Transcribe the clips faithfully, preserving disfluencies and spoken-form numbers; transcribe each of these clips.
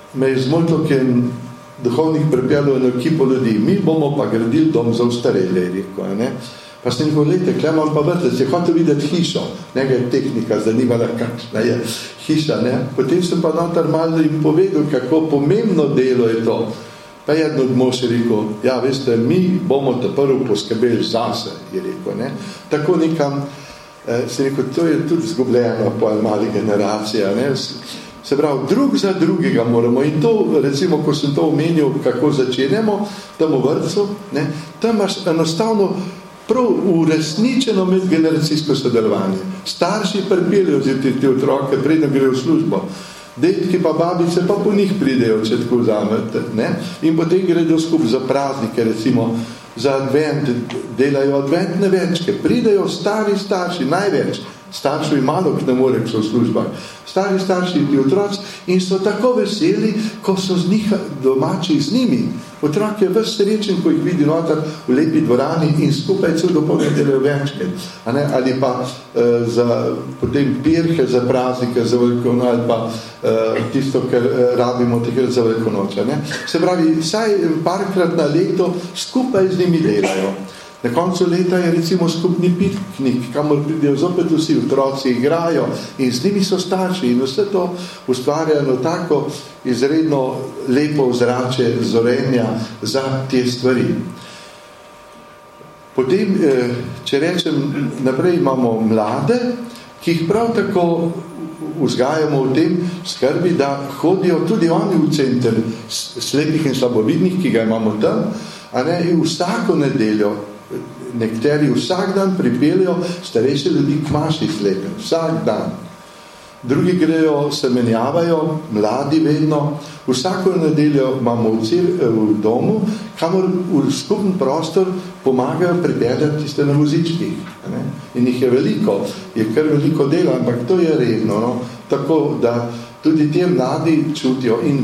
me je zmotilo, ki je duhovnik pripeljal eno ekipo ljudi. Mi bomo pa gradili dom za ostarele, rekel, ne. Pa sem rekel, lejte, Kleman pa vrtec, je hotel videti hišo. Njega je tehnika zanimala, kakšna je hiša, ne. Potem sem pa notar malo jim povedal, kako pomembno delo je to. Pa jedno od mož je rekel, ja, veste, mi bomo te prvo poskrbeli zase, je rekel, ne. Tako nekam, eh, sem rekel, to je tudi zgubljeno po mali generacija, ne. Se pravi, drug za drugega moramo in to, recimo, ko sem to omenil, kako začenjamo, tam v vrtcu, ne, tam imaš enostavno prav uresničeno medgeneracijsko sodelovanje. Starši pripeljejo te, te otroke, preden grejo v službo. Detki pa babice pa po njih pridejo, če tako vzamete, ne? In potem gredo skupaj za praznike, recimo za advent, delajo adventne večke. Pridejo stari starši, največ. Staršev je malo, ki ne more, ki so v službah. Stari starši in otroci in so tako veseli, ko so z njih domači z njimi. Otrok je ves srečen, ko jih vidi noter v lepi dvorani in skupaj cel dopolne delajo večke. A ne? Ali pa eh, za potem pirhe za praznike, za velikonoč, ali pa eh, tisto, kar eh, rabimo takrat za velikonoč. Ne? Se pravi, vsaj parkrat na leto skupaj z njimi delajo. Na koncu leta je recimo skupni piknik, kamor pridejo zopet vsi otroci, igrajo in z njimi so starši in vse to ustvarjeno tako izredno lepo vzrače zorenja za te stvari. Potem, če rečem, naprej imamo mlade, ki jih prav tako vzgajamo v tem skrbi, da hodijo tudi oni v center slepih in slabovidnih, ki ga imamo tam, a ne, in vsako nedeljo nekateri vsak dan pripeljajo starejše ljudi k maši slepe, vsak dan. Drugi grejo, se menjavajo, mladi vedno. Vsako nedeljo imamo v, cir, v domu, kamor v skupen prostor pomagajo pripeljati tiste na vozičkih. Ne? In jih je veliko, je kar veliko dela, ampak to je redno. No? Tako, da tudi te mladi čutijo in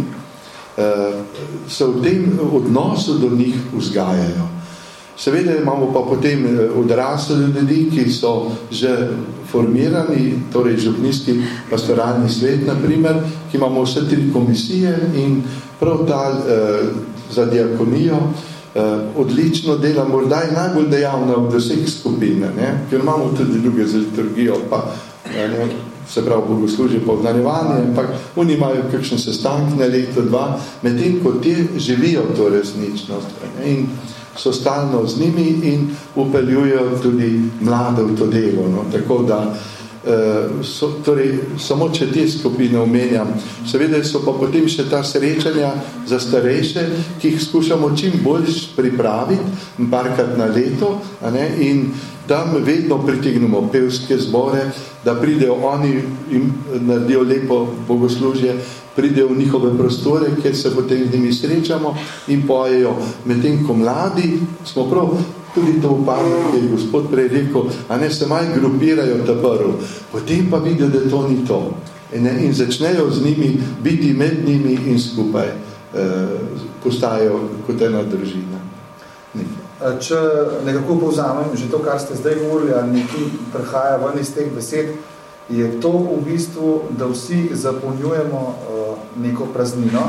uh, se v tem odnosu do njih vzgajajo. Seveda imamo pa potem odrasle ljudi, ki so že formirani, torej župnijski pastoralni svet, naprimer, ki imamo vse tri komisije in prav ta eh, za diakonijo eh, odlično dela, morda je najbolj dejavna od vseh skupin, ne? Ker imamo tudi druge za liturgijo, pa ne, se pravi bogoslužje, pa obnarjevanje, ampak oni imajo kakšen sestank na leto, dva, medtem ko te živijo to resničnost. Ne? In so stalno z njimi in upeljujejo tudi mlade v to delo. No? Tako da, eh, so, torej, samo če te skupine omenjam, seveda so pa potem še ta srečanja za starejše, ki jih skušamo čim bolj pripraviti, parkrat na leto, a ne? In tam vedno pritegnemo pevske zbore, da pridejo oni in naredijo lepo bogoslužje, pridejo v njihove prostore, kjer se potem z njimi srečamo in pojejo. Medtem ko mladi smo prav tudi to upadli, ki je gospod prej rekel, a ne se malo grupirajo ta prv, potem pa vidijo, da to ni to. In, in začnejo z njimi biti med njimi in skupaj eh, postajajo kot ena družina. Nekaj. Če nekako povzamem že to, kar ste zdaj govorili, ali nekaj prehaja ven iz teh besed, je to v bistvu, da vsi zapolnjujemo uh, neko praznino,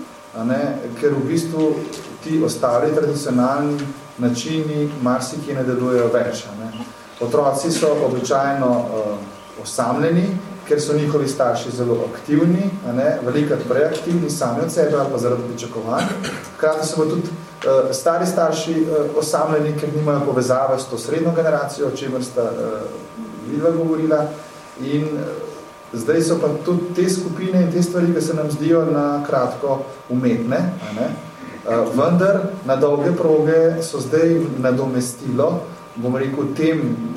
a ne? Ker v bistvu ti ostali tradicionalni načini marsikje ne delujejo več. A ne? Otroci so običajno uh, osamljeni, ker so njihovi starši zelo aktivni, a ne? Velikrat preaktivni sami od sebe ali pa zaradi pričakovanj. Hkrati so pa tudi uh, stari starši uh, osamljeni, ker nimajo povezave s to srednjo generacijo, o čemer sta uh, vidva govorila. In zdaj so pa tudi te skupine in te stvari, ki se nam zdijo na kratko umetne, a ne? Vendar na dolge proge so zdaj nadomestilo, bom rekel, tem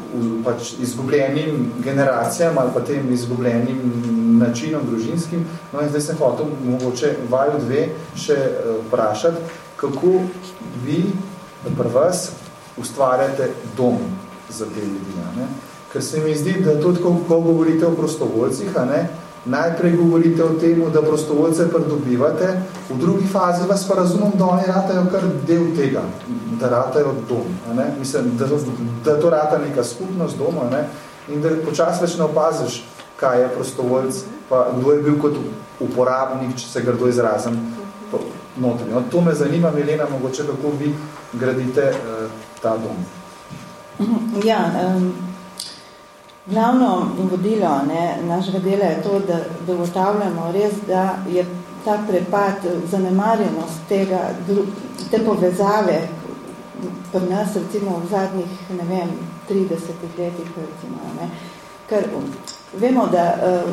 pač izgubljenim generacijam ali pa tem izgubljenim načinom družinskim. No in zdaj sem hotel mogoče vaju dve še vprašati, kako vi pri vas ustvarjate dom za te ljudi, a ne? Ker se mi zdi, da tudi, ko, ko govorite o prostovoljcih, a ne, najprej govorite o tem, da prostovoljce pridobivate, v drugi fazi vas pa razumem, da oni ratajo kar del tega, da ratajo dom. A ne? Mislim, da, da to rata neka skupnost doma, a ne? In da počas več ne opaziš, kaj je prostovoljc pa kdo je bil kot uporabnik, če se grdo izrazim, notri. No, to me zanima, Milena, mogoče kako vi gradite uh, ta dom. Ja, um, glavno vodilo ne, našega dela je to, da, da ugotavljamo res, da je ta prepad, zanemarjenost tega, te povezave pri nas, recimo v zadnjih, ne vem, tridesetih letih, recimo, ne, ker vemo, da uh,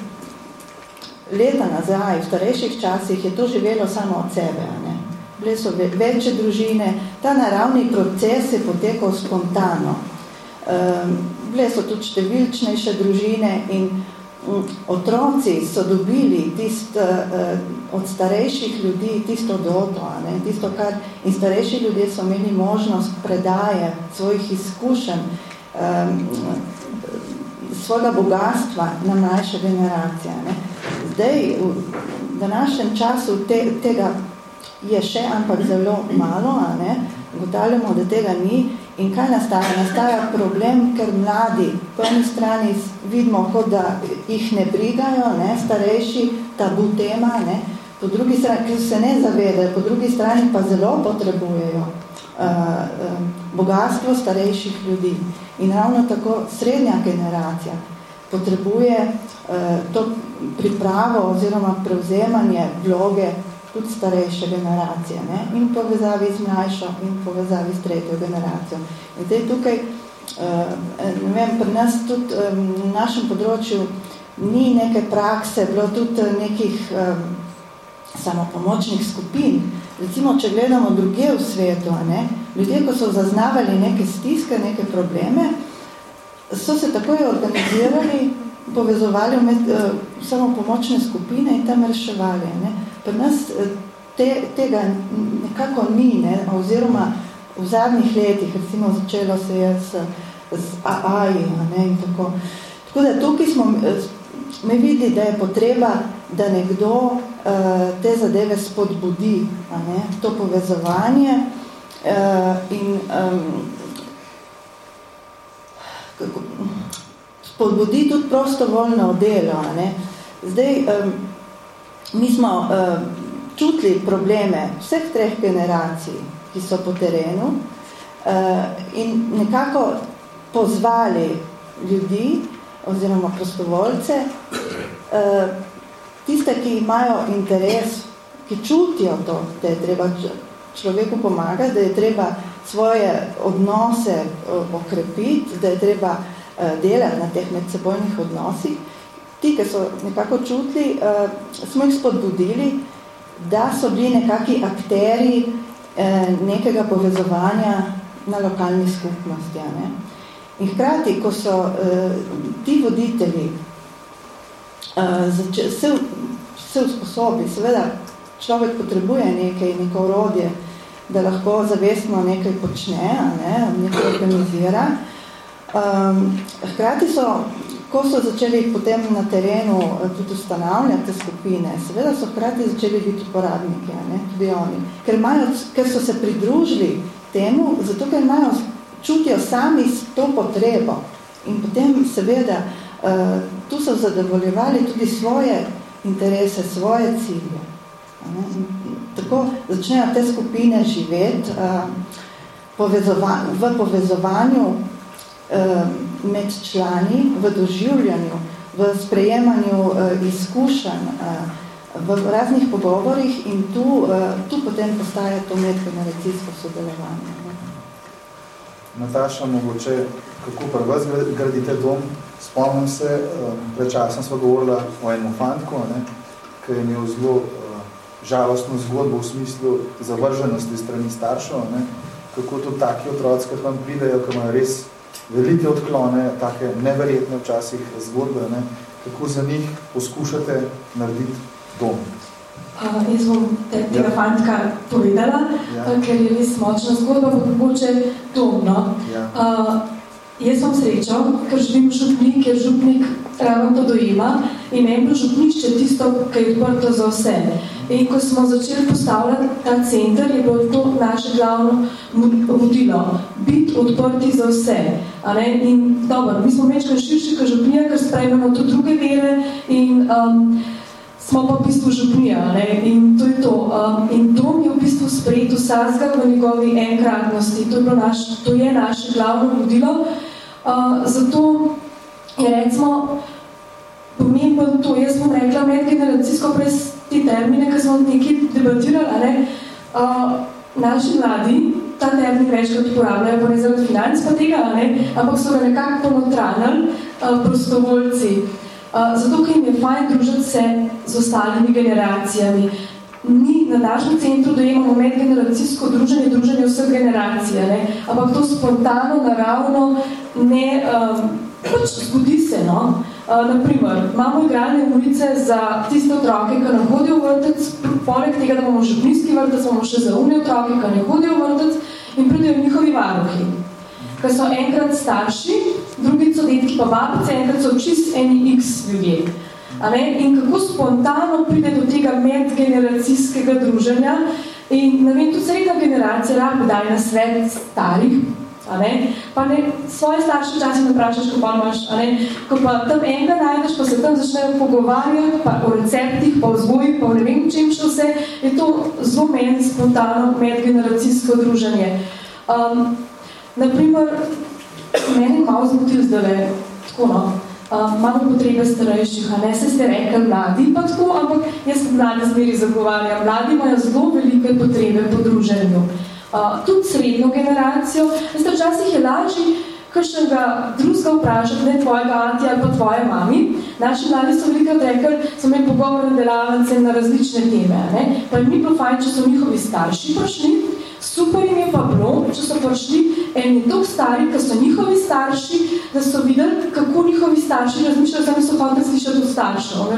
leta nazaj, v starejših časih je to živelo samo od sebe, ne. Bile so večje družine, ta naravni proces je potekal spontano. Um, bile so tudi številčnejše družine in um, otroci so dobili tist, uh, od starejših ljudi tisto doto, ne, tisto, kar in starejši ljudje so imeli možnost predaje svojih izkušenj, um, svojega bogatstva na mlajše generacije. Ne. Zdaj, v današnjem času te, tega je še, ampak zelo malo, a ne, ugotavljamo, da tega ni. In kaj nastaja? Nastaja problem, ker mladi po eni strani vidimo, kot da jih ne brigajo, ne, starejši, tabu tema, ne, po drugi strani, ker se ne zavedajo, po drugi strani pa zelo potrebujejo uh, uh, bogatstvo starejših ljudi. In ravno tako srednja generacija potrebuje uh, to pripravo oziroma prevzemanje vloge tudi starejše generacije, ne? In povezavi z mlajšo in povezavi s tretjo generacijo. In zdaj tukaj, uh, ne vem, pri nas tudi um, v našem področju ni neke prakse, bilo tudi nekih um, samopomočnih skupin. Recimo, če gledamo druge v svetu, ne? Ljudje, ko so zaznavali neke stiske, neke probleme, so se takoj organizirali, povezovali med uh, samopomočne skupine in tam reševali, ne? Pri nas te, tega nekako ni, ne, oziroma v zadnjih letih, recimo začelo se je s, s A A I, ne, in tako. Tako da tukaj smo me videli, da je potreba, da nekdo uh, te zadeve spodbudi, a ne, to povezovanje uh, in um, kako, spodbudi tudi prostovoljno delo, a ne. Zdaj, um, mi smo uh, čutili probleme vseh treh generacij, ki so po terenu uh, in nekako pozvali ljudi oziroma prostovoljce, uh, tiste, ki imajo interes, ki čutijo to, da je treba človeku pomagati, da je treba svoje odnose uh, okrepiti, da je treba uh, delati na teh medsebojnih odnosih. Ti, ki so nekako čutili, uh, smo jih spodbudili, da so bili nekaki akteri eh, nekega povezovanja na lokalni skupnosti. Ne? In hkrati, ko so eh, ti voditelji eh, zače, se, se usposobi, seveda človek potrebuje nekaj, neko orodje, da lahko zavestno nekaj počne, ne? Nekaj organizira. Um, hkrati so, ko so začeli potem na terenu tudi ustanavljati te skupine, seveda so hkrati začeli biti uporabniki, ne, tudi oni, ker, imajo, ker so se pridružili temu, zato ker imajo, čutijo sami to potrebo in potem seveda uh, tu so zadovoljevali tudi svoje interese, svoje cilje. Ne, tako začnejo te skupine živeti uh, povezova, v povezovanju med člani, v doživljanju, v sprejemanju uh, izkušenj, uh, v raznih pogovorih in tu, uh, tu potem postaje to medgeneracijsko sodelovanje. Ne? Nataša, mogoče, kako pri vas gradite dom? Spomnim se, uh, pred časom sva govorila o enem fantku, ne, ki je imel zelo uh, žalostno zgodbo v smislu zavrženosti strani staršev, ne, kako tudi taki otroci, ki vam pridejo, ki imajo res velike odklone, take neverjetne včasih zgodbe, ne? Kako za njih poskušate narediti dom? Uh, jaz bom te, tega ja. fantka povedala, ja. ker je res močna zgodba, pa mogoče dom, no? Ja. Uh, jaz vam srečo, ker živim v župnik, ker župnik ravno to dojema in meni bilo župnišče tisto, ki je odprto za vse. In ko smo začeli postavljati ta center, je bilo to naše glavno vodilo, biti odprti za vse. A ne? In dobro, mi smo večkrat širši kot župnija, ker sprejmemo tudi druge vere in um, smo pa v bistvu župnija. Ne? In to je to. Um, in dom je v bistvu sprejet vsazga v njegovi enkratnosti. To je, naš, to je naše glavno vodilo. Uh, zato je recimo pomembno to, jaz bom rekla medgeneracijsko prej te termine, ki smo nekaj debatirali, ne? Uh, naši mladi ta termin večkrat uporabljajo, pa ne zaradi financ pa tega, ne? Ampak so ga nekako ponotranili uh, prostovoljci. Uh, zato, ker jim je fajn družiti se z ostalimi generacijami. Mi na našem centru dojemamo medgeneracijsko druženje, druženje vseh generacij, ne? Ampak to spontano, naravno, ne, um, pač zgodi se, no? Uh, naprimer, imamo igralne ulice za tiste otroke, ki ne hodijo v vrtec, poleg tega, da imamo župnijski vrtec, imamo še za umne otroke, ki ne hodijo v vrtec in pridejo njihovi varuhi, ki so enkrat starši, drugi so detki pa babice, enkrat so čist eni x ljudje. A ne? In kako spontano pride do tega medgeneracijskega druženja in ne vem, tudi srednja generacija lahko daj na svet starih, a ne? Pa ne, svoje starše včasih ne vprašaš, ko pa imaš, a ne? Ko pa tam enega najdeš, pa se tam začnejo pogovarjati, pa o receptih, pa o vzgoji, pa o ne vem čem še vse, je to zelo meni spontano medgeneracijsko druženje. Um, naprimer, meni malo zmotil zdaj, tako no, uh, imamo potrebe starejših, a ne, se ste rekli mladi, pa tako, ampak jaz mladi zmeri zagovarjam. Mladi imajo zelo velike potrebe po druženju. Uh, tudi srednjo generacijo. Veste, včasih je lažji kakšnega drugega vprašati, ne tvojega anti ali pa tvoje mami. Naši mladi so velikrat rekli, so imeli pogovorne delavnice na različne teme. Ne? Pa jim ni bilo fajn, če so njihovi starši prišli. Super jim je pa bilo, če so prišli eni toliko stari, ki so njihovi starši, da so videli, kako njihovi starši razmišljajo, sami so hoteli slišati od staršev.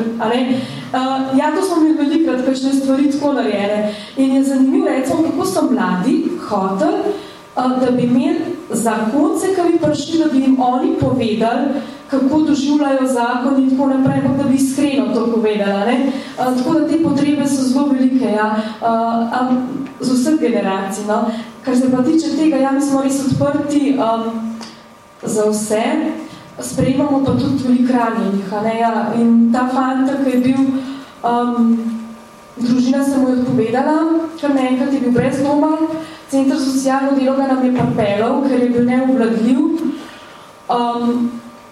Uh, ja, to smo imeli velikrat, kakšne stvari tako narejene. In je zanimivo, recimo, kako so mladi hoteli, uh, da bi imeli zakonce, ki bi prišli, da bi jim oni povedali, kako doživljajo zakon in tako naprej, da bi iskreno to povedala. Ne? Uh, tako da te potrebe so zelo velike, ja. Uh, um, z vseh generacij. No? Kar se pa tiče tega, ja, mi smo res odprti um, za vse, sprejemamo pa tudi veliko ranjenih. Ja? In ta fanta, ki je bil, um, družina se mu je odpovedala, ker naenkrat je bil brez doma, center socialno delo ga nam je papelov, ker je bil neobvladljiv. Um,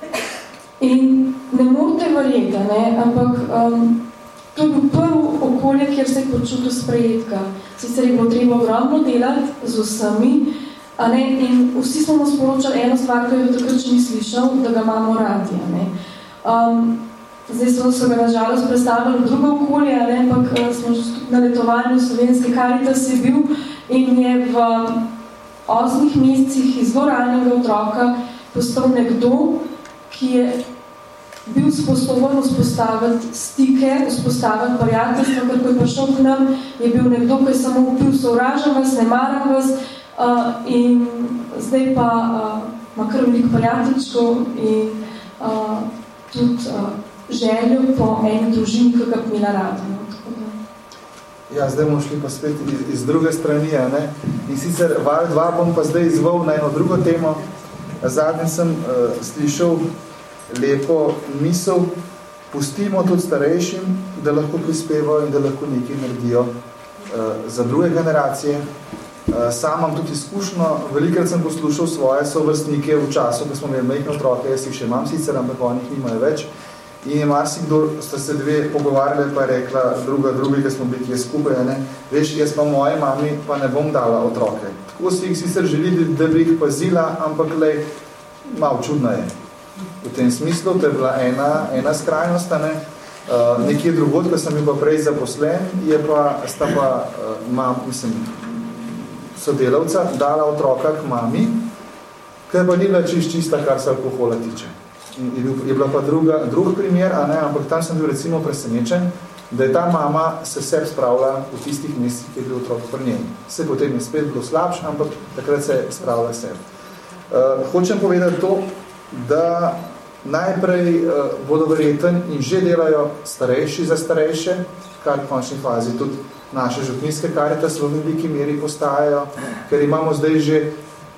in ne morate verjeti, ne? Ampak um, to je bil prvo okolje, kjer se je počutil sprejetka. Sicer je bilo treba ogromno delati z vsemi, a ne, in vsi smo mu sporočali eno stvar, ki je takrat še ni slišal, da ga imamo radi. A ne. Um, zdaj so, so ga nažalost predstavili v drugo okolje, a ne, ampak smo že na letovanju Slovenske Karitas je bil in je v osmih mesecih iz zelo ranjega otroka postal nekdo, ki je bil sposoben vzpostaviti stike, vzpostaviti prijateljstvo, ker ko je prišel k nam, je bil nekdo, ki je samo upil, sovražam vas, ne maram vas uh, in zdaj pa uh, ima kar veliko prijateljčkov in uh, tudi uh, željo po eni družini, ki ga bi imela rada. Ja, zdaj bomo šli pa spet iz, iz druge strani, ne? In sicer val dva bom pa zdaj izval na eno drugo temo. Zadnji sem uh, slišal lepo misel, pustimo tudi starejšim, da lahko prispevajo in da lahko nekaj naredijo uh, za druge generacije. Uh, sam imam tudi izkušnjo, velikrat sem poslušal svoje sovrstnike v času, ko smo imeli majhne otroke, jaz jih še imam sicer, ampak oni jih nimajo več. In je marsikdo, sta se dve pogovarjali, pa je rekla druga, drugi, ki smo bili skupaj, ne? Veš, jaz pa moji mami pa ne bom dala otroke. Tako si jih sicer želili, da bi jih pazila, ampak lej, malo čudno je. V tem smislu, to je bila ena, ena skrajnost, ne? Uh, nekje drugod, ko sem bil pa prej zaposlen, je pa, sta pa uh, mam, mislim, sodelavca dala otroka k mami, ki pa ni bila čist čista, kar se alkohola tiče. In je, bil, je bila pa druga, drug primer, a ne? Ampak tam sem bil recimo presenečen, da je ta mama se seb spravila v tistih mesecih, ki je bil otrok pri njej. Se potem je spet bilo slabše, ampak takrat se je spravila seb. Uh, hočem povedati to, da najprej uh, bodo verjeten in že delajo starejši za starejše, kar v končni fazi tudi naše župnijske Karitas v veliki meri postajajo, ker imamo zdaj že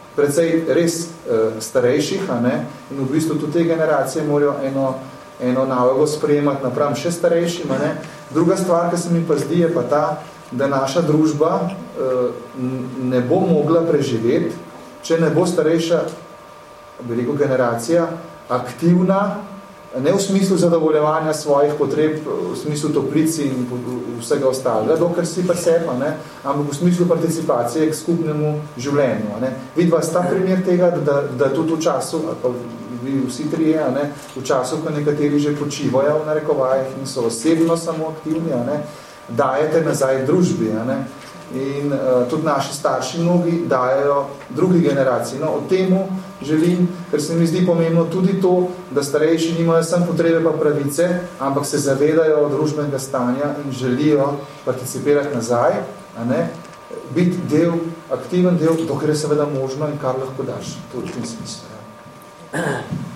precej res uh, starejših, a ne, in v bistvu tudi te generacije morajo eno, eno nalogo sprejemati napram še starejšim, a ne. Druga stvar, ki se mi pa zdi, je pa ta, da naša družba uh, ne bo mogla preživeti, če ne bo starejša, veliko generacija, aktivna, ne v smislu zadovoljevanja svojih potreb, v smislu toplici in vsega ostalega, dokler si pa sepa, ne, ampak v smislu participacije k skupnemu življenju. Ne. Vidva sta primer tega, da, da tudi v času, ali pa vi vsi trije, ne, v času, ko nekateri že počivajo v narekovajih in so osebno samo aktivni, ne, dajete nazaj družbi. Ne. In uh, tudi naši starši mnogi dajajo drugi generaciji. No, o temu želim, ker se mi zdi pomembno tudi to, da starejši nimajo samo potrebe pa pravice, ampak se zavedajo družbenega stanja in želijo participirati nazaj, a ne, biti del, aktiven del, dokler je seveda možno in kar lahko daš. To v tem smislu. Ja,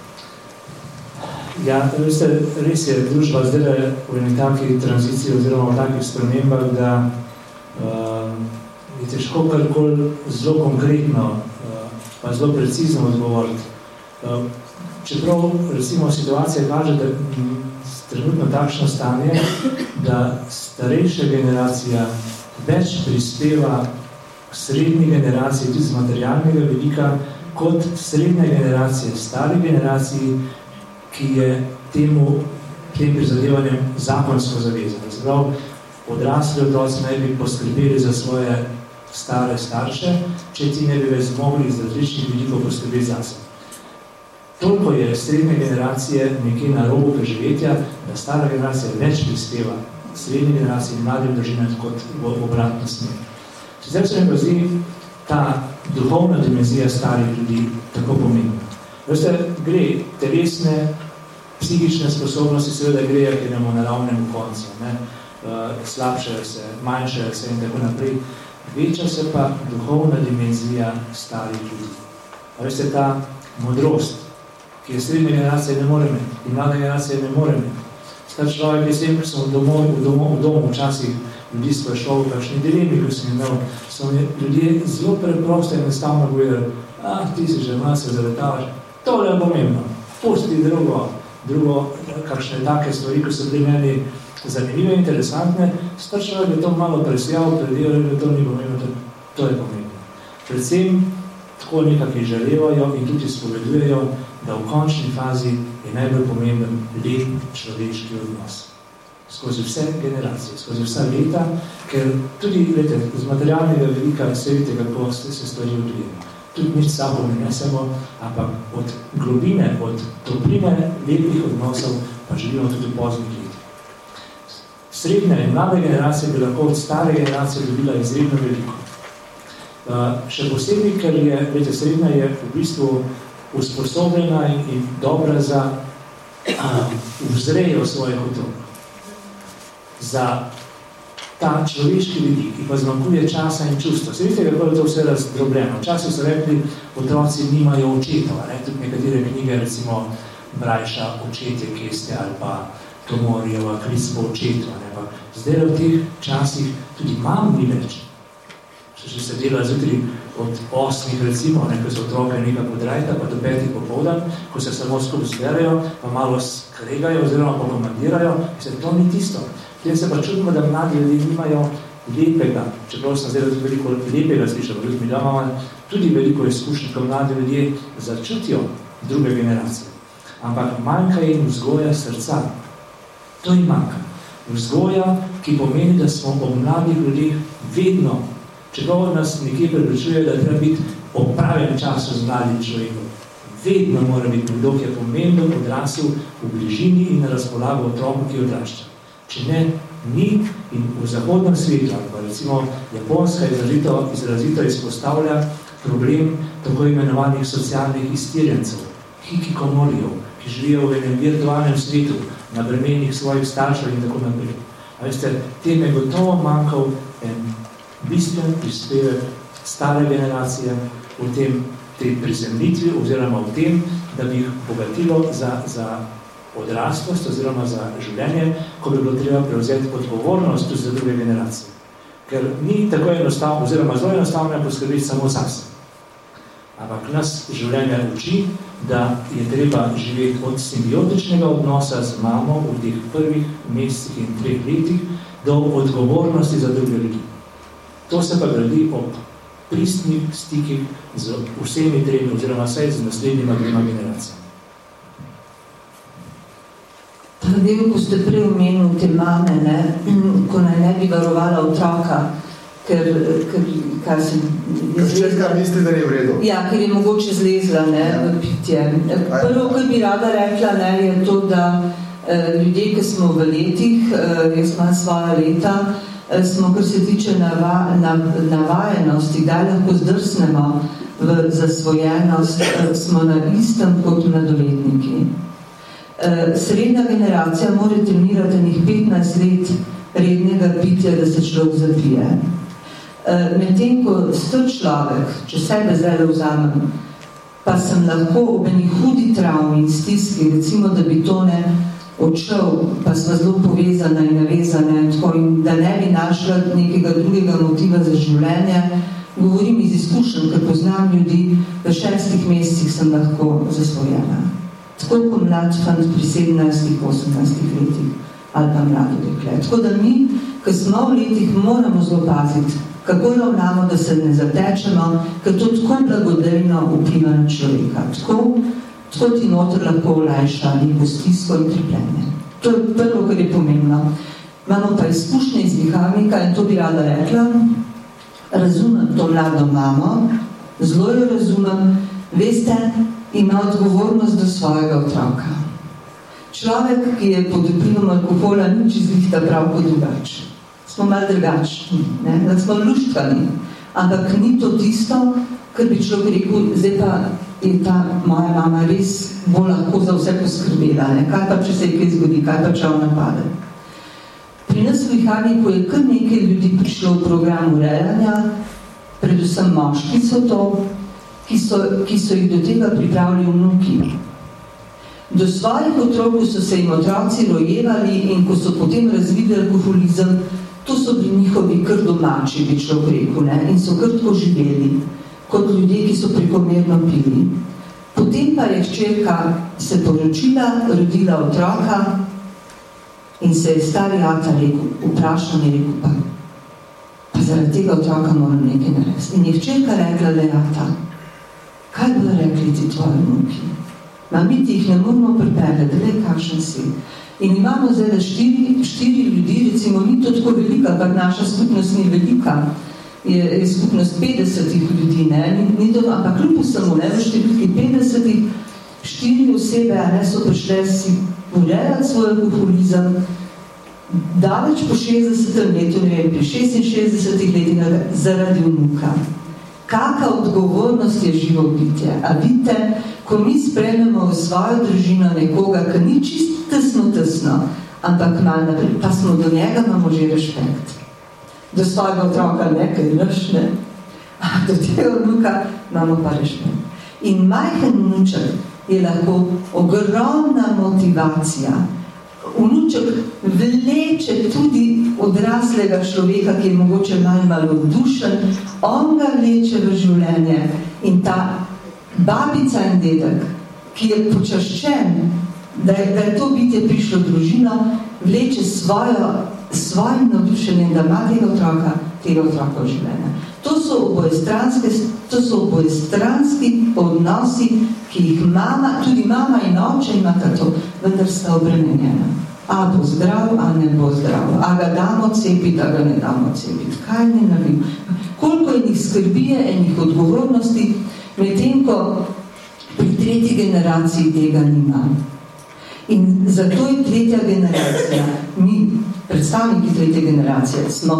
ja veste, res je družba zdaj v nekakvi tranziciji oziroma v takih spremembah, da Uh, je težko karkoli zelo konkretno uh, pa zelo precizno odgovoriti. Uh, čeprav recimo situacija kaže, da trenutno takšno stanje, da starejša generacija več prispeva k srednji generaciji tudi z materialnega vidika, kot srednja generacija, stari generaciji, ki je temu, tem prizadevanjem zakonsko zavezana. Zbrav, odrasli otroci naj bi poskrbeli za svoje stare starše, če ti ne bi več zmogli iz različnih vidikov poskrbeti zase. Toliko je srednje generacije nekje na robu preživetja, da stara generacija več prispeva srednje generacije in mladim družinam kot v obratno smer. Sicer se mi pa zdi ta duhovna dimenzija starih ljudi tako pomembna. Veste, gre telesne, psihične sposobnosti, seveda grejo k enemu naravnemu koncu, ne? Uh, slabšajo se, manjšajo se in tako naprej. Veča se pa duhovna dimenzija starih ljudi. A veste, ta modrost, ki je srednja generacija ne more imeti, in mlada generacija ne more imeti. Star človek je sempre sem v domu, v domu, v domu včasih ljudi sprašal v kakšni dilemi, ko sem imel, so ljudje zelo preprosto in enostavno povedali, ah, ti si že malo se zaletavaš, tole je pomembno, pusti drugo, drugo, kakšne take stvari, ko so bili meni zanimive in interesantne, star človek je to malo presjal, predel, da to ni pomembno, to, to je pomembno. Predvsem tako nekaki želevajo in tudi spovedujejo, da v končni fazi je najbolj pomemben lep človeški odnos. Skozi vse generacije, skozi vsa leta, ker tudi, glede, z materialnega velika se vidite, kako se stvari odvijajo. Tudi nič samo ne samo, ampak od globine, od topline lepih odnosov pa želimo tudi poznih let. Srednja in mlada generacija bi lahko od stare generacije dobila izredno veliko. Uh, še posebej, ker je, vete, srednja je v bistvu usposobljena in, in dobra za uh, vzrejo svojih otrok. Za ta človeški vidik, ki pa zmanjkuje časa in čustva. Se vidite, kako je to vse razdrobljeno. Včasih so rekli, otroci nimajo očetov, ne? Tudi nekatere knjige, recimo Brajša, Očetje, Keste ali pa Tomorijeva, Krispo očetva. Zdaj v teh časih tudi mam ni več. Če se dela zjutraj od osmih, recimo, ne, ko se otroke nekaj podrajta, pa do petih popoldan, ko se samo skupaj zberajo, pa malo skregajo oziroma pokomandirajo, se to ni tisto. Tem se pa čudimo, da mladi ljudje nimajo lepega, čeprav sem zdaj veliko lepega slišal, mi da imamo tudi veliko izkušnje, ko mladi ljudje začutijo druge generacije. Ampak manjka jim vzgoja srca. To jim manjka. Vzgoja, ki pomeni, da smo ob mladih ljudeh vedno, čeprav nas nekje prepričuje, da treba biti ob pravem času z mladim človekom. Vedno mora biti nekdo, ki je pomembno odrasel v bližini in na razpolago otroku, ki odrašča. Če ne, ni in v zahodnem svetu, ali pa recimo Japonska izrazito, izrazito izpostavlja problem tako imenovanih socialnih iztirjencev, hikikomorijev, ki živijo v enem virtualnem svetu, na bremenih svojih staršev in tako naprej. A veste, tem je gotovo manjkal en bistven prispevek stare generacije v tem, tej prizemljitvi oziroma v tem, da bi jih bogatilo za, za odraslost oziroma za življenje, ko bi bilo treba prevzeti odgovornost tudi za druge generacije. Ker ni tako enostavno, oziroma zelo enostavno je poskrbeti samo zase. Ampak nas življenje uči, da je treba živeti od simbiotičnega odnosa z mamo v teh prvih mesecih in treh letih do odgovornosti za druge ljudi. To se pa gradi ob pristnih stikih z vsemi tremi, oziroma vsaj z naslednjima dvema generacijami. Prav, ko ste prej omenili te mame, ne, ko naj ne bi varovala otroka, ker, ker kaj se... Če misli, da ni v redu. Ja, ker je mogoče zlezla, ne, ja. v pitje. Prvo, kar bi rada rekla, ne, je to, da eh, ljudje, ki smo v letih, eh, jaz imam svoja leta, eh, smo, kar se tiče nava, nav, navajenosti, da lahko zdrsnemo v zasvojenost, eh, smo na istem kot mladoletniki. Srednja generacija mora trenirati njih petnajst let rednega pitja, da se človek zapije. Medtem, ko star človek, če sebe zdaj vzamem, pa sem lahko ob eni hudi travmi in stiski, recimo, da bi to ne odšel, pa smo zelo povezane in navezane, tako, in da ne bi našla nekega drugega motiva za življenje, govorim iz izkušenj, ker poznam ljudi, v šestih mesecih sem lahko zasvojena. Tako kot mlad fant pri sedemnajstih, osemnajstih letih ali pa mlado dekle. Tako da mi, ki smo v letih, moramo zelo paziti, kako ravnamo, da se ne zatečemo, ker to tako blagodejno vpliva na človeka. Tako, tako ti noter lahko olajša neko stisko in trpljenje. To je prvo, kar je pomembno. Imamo pa izkušnje iz viharnika in to bi rada rekla. Razumem to mlado mamo, zelo jo razumem, veste, ima odgovornost do svojega otroka. Človek, ki je pod vplivom alkohola, ni čizlihta prav kot drugač. Smo malo drugačni, ne? Da smo luštkani, ampak ni to tisto, kar bi človek rekel, zdaj pa je ta moja mama res bolj lahko za vse poskrbela, ne? Kaj pa, če se je kaj zgodi, kaj pa, če ona pade. Pri nas v viharniku je kar nekaj ljudi prišlo v program urejanja, predvsem moški so to, Ki so, ki so jih do tega pripravili vnuki. Do svojih otrok so se jim otroci rojevali in ko so potem razvili alkoholizem, to so bili njihovi kar domači, bi človek rekel, ne? In so kar tako živeli, kot ljudje, ki so prekomerno pili. Potem pa je hčerka se poročila, rodila otroka in se je stari ata rekel, vprašal je rekel, pa, pa zaradi tega otroka moram nekaj narediti. In je hčerka rekla, le ata, kaj bodo rekli ti tvoji vnuki? Ma mi ti jih ne moramo pripeljati, le kakšen si. In imamo zdaj štiri, štiri ljudi, recimo ni to tako velika, ampak naša skupnost ni velika, je, je skupnost petdesetih ljudi, ne, ni, ni to, ampak kljub samo, ne, v številki petdesetih, štiri osebe, ne, so prišle si urejati svoj alkoholizem, daleč po šestdesetem letu, ne vem, pri šestinšestdesetih letih zaradi vnuka. Kaka odgovornost je živo bitje. A vidite, ko mi sprememo v svojo družino nekoga, ki ni čisto tesno, tesno, ampak malo naprej, pa smo do njega, imamo že respekt. Do svojega otroka nekaj rešne, a do tega vnuka imamo pa respekt. In majhen vnuček je lahko ogromna motivacija. Vnuček vleče tudi odraslega človeka, ki je mogoče malo malo oddušen, on ga vleče v življenje in ta babica in dedek, ki je počaščen, da je, da je to bitje prišlo v družino, vleče svojo, svojim navdušenjem, da ima tega otroka, tega otroka v življenje. To so obojestranske, to so obojestranski odnosi, ki jih mama, tudi mama in oče imata to, vendar sta obremenjena. A bo zdrav, a ne bo zdrav. A ga damo cepiti, a ga ne damo cepiti. Kaj ne naredim? Koliko enih skrbije, enih odgovornosti, medtem ko pri tretji generaciji tega nima. In zato je tretja generacija, mi, predstavniki tretje generacije, smo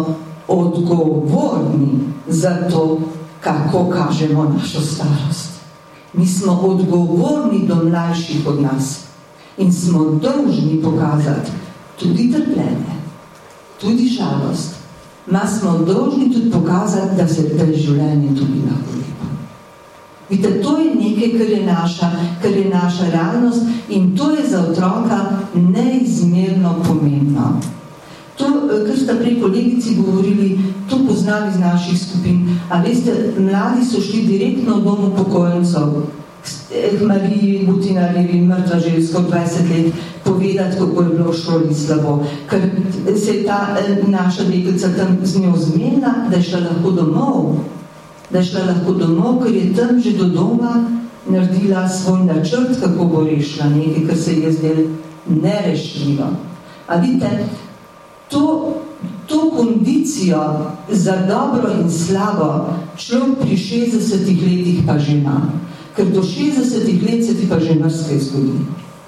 odgovorni za to, kako kažemo našo starost. Mi smo odgovorni do mlajših od nas in smo dolžni pokazati tudi trpljenje, tudi žalost. Ma smo dolžni tudi pokazati, da se da je življenje tudi lahko lepo. Vidite, to je nekaj, kar je naša, kar je naša realnost in to je za otroka neizmerno pomembno. To, kar sta prej kolegici govorili, to poznamo poznali iz naših skupin. A veste, mladi so šli direktno v dom upokojencev, k Mariji Butinarjevi, mrtva že skoraj dvajset let, povedati, kako je bilo v šoli slabo. Ker se je ta naša deklica tam z njo zmenila, da je šla lahko domov, da je šla lahko domov, ker je tam že do doma naredila svoj načrt, kako bo rešila nekaj, kar se je zdelo nerešljivo. A vidite, to, to kondicijo za dobro in slabo človek pri šestdesetih letih pa že ima. Ker do šestdesetih let se ti pa že marsikaj zgodi.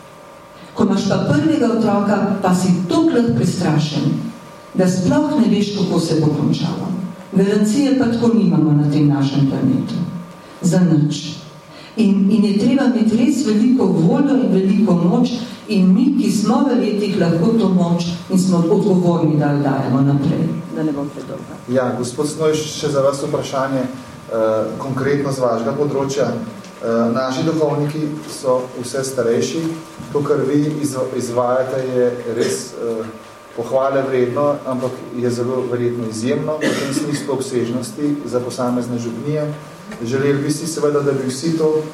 Ko imaš pa prvega otroka, pa si toliko prestrašen, da sploh ne veš, kako se bo končalo. Garancije pa tako nimamo na tem našem planetu. Za nič. In, in je treba imeti res veliko voljo in veliko moč in mi, ki smo v letih, lahko to moč in smo odgovorni, da jo dajemo naprej. Da ne bom predolga. Ja, gospod Snojš, še za vas vprašanje eh, konkretno z vašega področja. Uh, naši duhovniki so vse starejši, to, kar vi izvajate, je res uh, pohvale vredno, ampak je zelo verjetno izjemno v tem smislu obsežnosti za posamezne župnije. Želeli bi si seveda, da bi vsi to uh,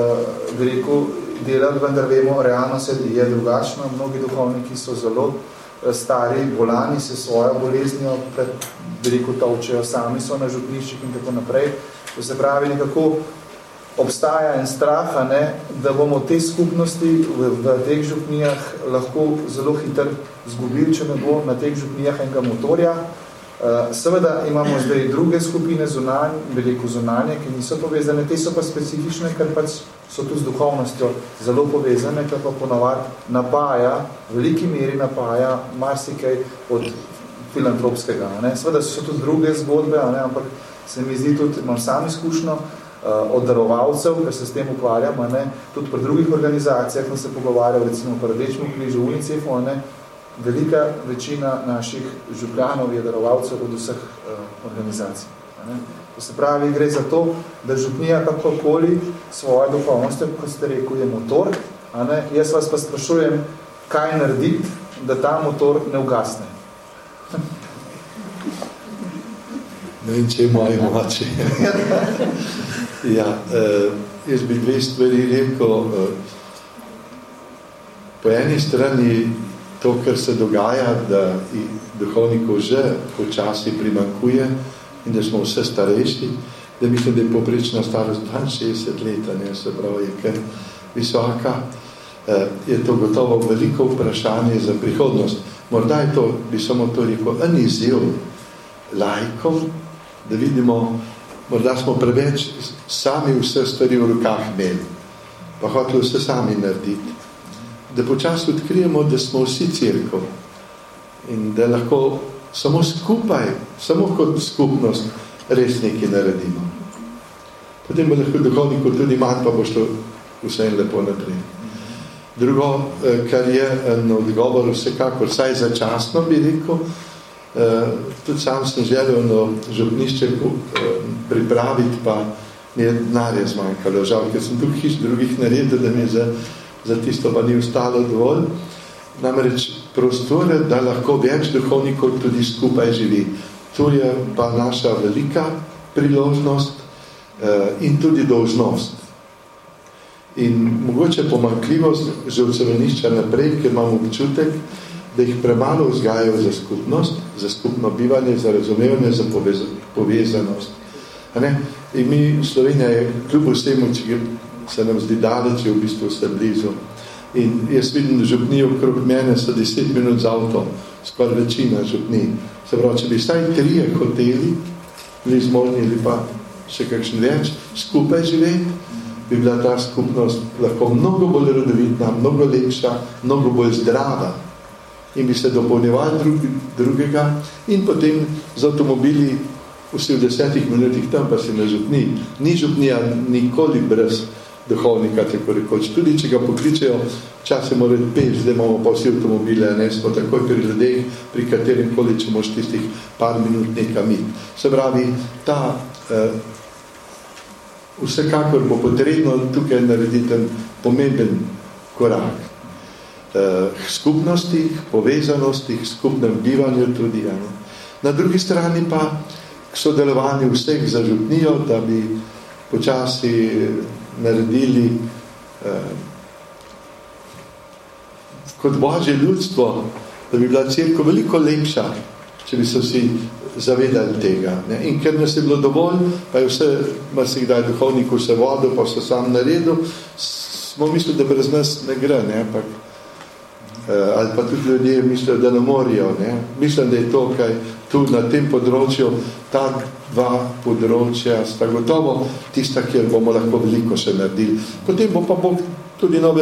bi rekel, delali, vendar vemo, realnost je drugačna. Mnogi duhovniki so zelo uh, stari, bolani se svojo boleznijo, pred, bi rekel, tolčejo, sami so na župniščih in tako naprej. To se pravi, nekako obstaja en strah, ne, da bomo te skupnosti v, v teh župnijah lahko zelo hitro zgubili, če ne bo na teh župnijah enega motorja. Uh, seveda imamo zdaj druge skupine zunanje, veliko zunanje, ki niso povezane, te so pa specifične, ker pač so tu z duhovnostjo zelo povezane, ker pa ponavadi napaja, v veliki meri napaja marsikaj od filantropskega. Ne. Seveda so tu druge zgodbe, ne, ampak se mi zdi tudi, imam sam izkušnjo, od darovalcev, ker se s tem ukvarjam, ne, tudi pri drugih organizacijah, ko se pogovarjal, recimo pri Rdečem križu, UNICEF-u, ne, velika večina naših župljanov je darovalcev od vseh uh, organizacij. Ne. To se pravi, gre za to, da župnija kakokoli svoje duhovnosti, kot ste rekel, je motor. A ne. Jaz vas pa sprašujem, kaj narediti, da ta motor ne ugasne. Ne vem, če je moje moče. Ja, eh, jaz bi dve stvari rekel. Eh, po eni strani to, kar se dogaja, da duhovnikov že počasi primankuje in da smo vse starejši, da mislim, da je poprečna starost dvainšestdeset let, ne, se pravi, je kar visoka. Eh, je to gotovo veliko vprašanje za prihodnost. Morda je to, bi samo to rekel, en izziv laikom, da vidimo, morda smo preveč sami vse stvari v rokah imeli, pa hoteli vse sami narediti. Da počasi odkrijemo, da smo vsi cerkev in da lahko samo skupaj, samo kot skupnost res nekaj naredimo. Potem bo lahko duhovnikov tudi manj, pa bo šlo vse lepo naprej. Drugo, kar je en odgovor, vsekakor, saj začasno bi rekel, Uh, tudi sam sem želel na župnišče uh, pripraviti, pa mi je denarja zmanjkalo, žal, ker sem tukaj hiš drugih naredil, da mi za, za tisto pa ni ostalo dovolj. Namreč prostore, da lahko več duhovnikov tudi skupaj živi. To je pa naša velika priložnost uh, in tudi dolžnost. In mogoče pomanjkljivost živcevanišča naprej, ker imam občutek, da jih premalo vzgajajo za skupnost, za skupno bivanje, za razumevanje, za povez povezanost. A ne? In mi, Slovenija je kljub vsemu, če se nam zdi daleč, je v bistvu vse blizu. In jaz vidim, župnijo okrog mene so deset minut z avtom, skoraj večina župni. Se pravi, če bi vsaj trije hoteli, bili zmožni ali pa še kakšen več, skupaj živeti, bi bila ta skupnost lahko mnogo bolj rodovitna, mnogo lepša, mnogo bolj zdrava. In bi se dopolnjevali drug, drugega in potem z avtomobili vsi v desetih minutih tam pa si na župni. Ni župnija nikoli brez duhovnika, tako rekoč. Tudi, če ga pokličejo, čase mora peš, zdaj imamo pa vsi avtomobile, ne, smo takoj pri ljudeh, pri katerim koli, če moš tistih par minut nekam iti. Se pravi, ta eh, vsekakor bo potrebno tukaj narediti en pomemben korak. Skupnostih, povezanostih, skupnem bivanju tudi. Ano. Na drugi strani pa k k sodelovanju vseh za župnijo, da bi počasi naredili eh, kot božje ljudstvo, da bi bila cerkev veliko lepša, če bi se vsi zavedali tega. Ne? In ker nas je bilo dovolj, pa je vse, marsikdaj duhovnik vse vodil, pa vse sam naredil, smo mislili, da brez nas ne gre, ne? Ampak, eh, ali pa tudi ljudje mislijo, da ne morijo. Ne? Mislim, da je to, kaj tu na tem področju, ta dva področja sta gotovo tista, kjer bomo lahko veliko še naredili. Potem bo pa Bog tudi nove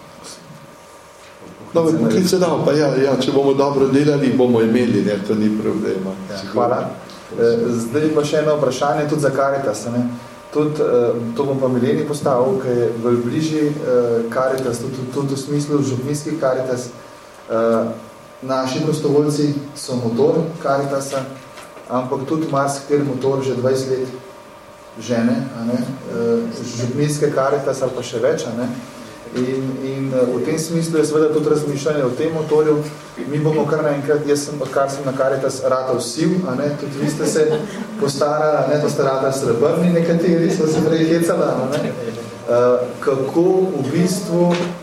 nove poklice dal, pa ja, ja, če bomo dobro delali, bomo imeli, ne, to ni problema. Ja, hvala. Zdaj pa še eno vprašanje tudi za Caritas. Ne? Tudi, to bom pa Mileni postavil, ki je v bližji Caritas, tudi, tudi v smislu župnijski Caritas. Naši prostovoljci so motor Caritasa, ampak tudi marsikateri motor že dvajset let žene, a ne? Župnijske Caritas ali pa še več, a ne? In, in v tem smislu je seveda tudi razmišljanje o tem motorju. Mi bomo kar naenkrat, jaz sem, odkar sem na Caritas ratal siv, a ne, tudi vi ste se postarali, a ne, to ste ratal srebrni nekateri, so se prej hecala, a ne. Uh, kako v bistvu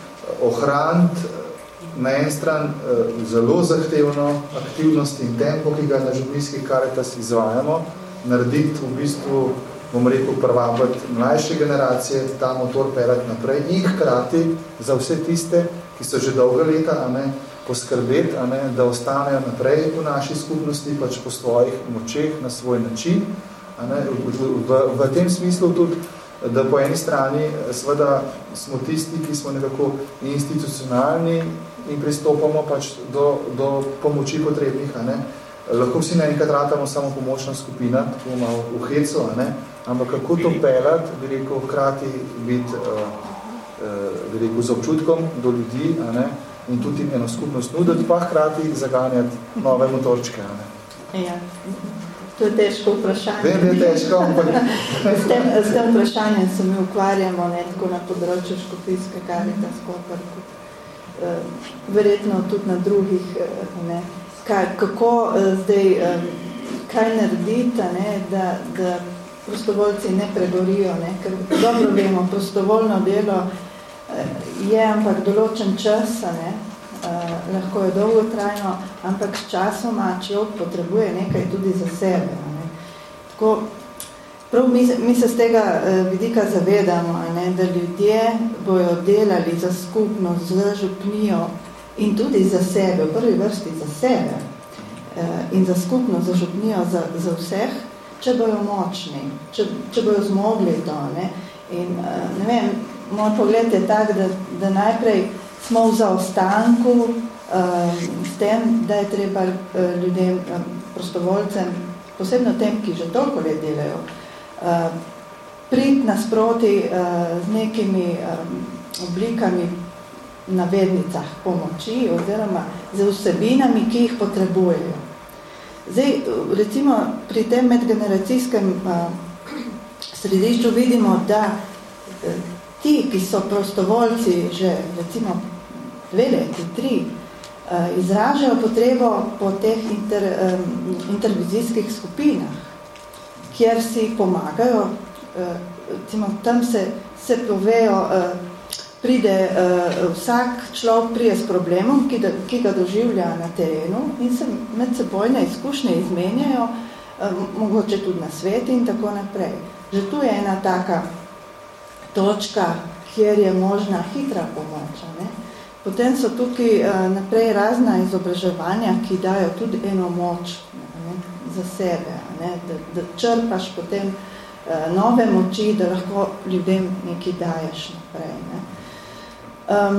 ohraniti na en stran uh, zelo zahtevno aktivnost in tempo, ki ga na župnijski Caritas izvajamo, narediti v bistvu, bom rekel, prvabiti mlajše generacije, ta motor peljati naprej in hkrati za vse tiste, ki so že dolga leta, a ne, poskrbeti, a ne, da ostanejo naprej v naši skupnosti, pač po svojih močeh, na svoj način. A ne, v, v, v tem smislu tudi, da po eni strani seveda smo tisti, ki smo nekako institucionalni in pristopamo pač do, do pomoči potrebnih, a ne. Lahko vsi naenkrat ratamo samo pomočna skupina, tako malo v hecu, a ne? Ampak kako to peljati, bi rekel, hkrati biti, uh, uh, bi rekel, z občutkom do ljudi, a ne? In tudi eno skupnost nuditi, pa hkrati zaganjati nove motorčke, a ne? Ja, to je težko vprašanje. Vem, da je težko, ampak... s, tem, s tem vprašanjem se mi ukvarjamo, ne, tako na področju škofijske Caritas, kot uh, verjetno tudi na drugih, uh, ne, Kaj, kako uh, zdaj, um, kaj narediti, ne, da, da prostovoljci ne pregorijo, ne, ker dobro vemo, prostovoljno delo uh, je, ampak določen čas, ne, uh, lahko je dolgotrajno, ampak s časoma človek potrebuje nekaj tudi za sebe. Ne. Tako, prav mi, mi se z tega uh, vidika zavedamo, ne, da ljudje bojo delali za skupnost, za župnijo, in tudi za sebe, v prvi vrsti za sebe eh, in za skupnost, za župnijo, za, za vseh, če bojo močni, če, če bojo zmogli to. Ne? In eh, ne vem, moj pogled je tak, da, da najprej smo v zaostanku eh, s tem, da je treba eh, ljudem, eh, prostovoljcem, posebno tem, ki že toliko let delajo, eh, priti nasproti eh, z nekimi eh, oblikami na vednicah pomoči oziroma z vsebinami, ki jih potrebujejo. Zdaj, recimo, pri tem medgeneracijskem uh, središču vidimo, da uh, ti, ki so prostovoljci že, recimo, dve leti, tri, uh, izražajo potrebo po teh inter, um, intervizijskih skupinah, kjer si pomagajo, uh, recimo, tam se, se povejo uh, pride uh, vsak človek prije s problemom, ki, da, ki ga doživlja na terenu in se medsebojne izkušnje izmenjajo, uh, mogoče tudi na svet in tako naprej. Že tu je ena taka točka, kjer je možna hitra pomoč. Ne? Potem so tukaj uh, naprej razna izobraževanja, ki dajo tudi eno moč, ne, za sebe, ne? Da, da črpaš potem uh, nove moči, da lahko ljudem nekaj daješ naprej. Ne? Um,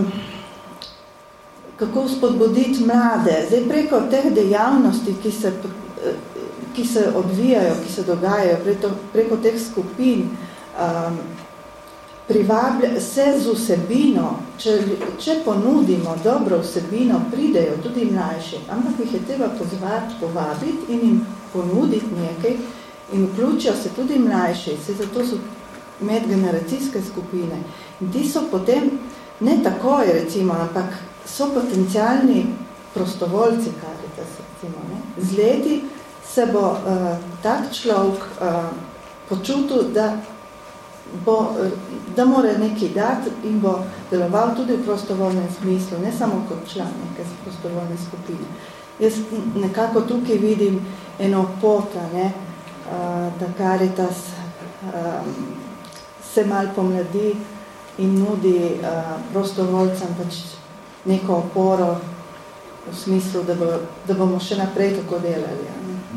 kako spodbuditi mlade? Zdaj preko teh dejavnosti, ki se, ki se odvijajo, ki se dogajajo, preko, preko teh skupin, um, privablja se z vsebino, če, če ponudimo dobro vsebino, pridejo tudi mlajši, ampak jih je treba pozvati, povabiti in jim ponuditi nekaj in vključijo se tudi mlajši, se zato so medgeneracijske skupine. In ti so potem ne takoj, recimo, ampak so potencialni prostovoljci, Caritas, recimo, ne? Z leti se bo uh, tak človek uh, počutil, da, bo, uh, da mora nekaj dati in bo deloval tudi v prostovoljnem smislu, ne samo kot član neke prostovoljne skupine. Jaz nekako tukaj vidim eno pot, ne, uh, da Caritas uh, se malo pomladi in nudi uh, prostovoljcem pač neko oporo v smislu, da, bo, da bomo še naprej tako delali.